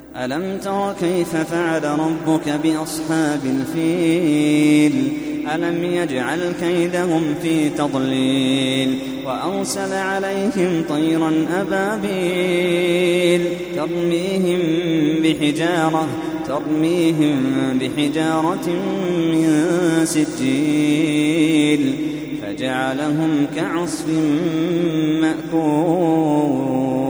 ألم تر كيف فعل ربك بأصحاب الفيل ألم يجعل كيدهم في تضليل وأرسل عليهم طيرا أبابيل ترميهم بحجارة من سجيل فجعلهم كعصف مأكول.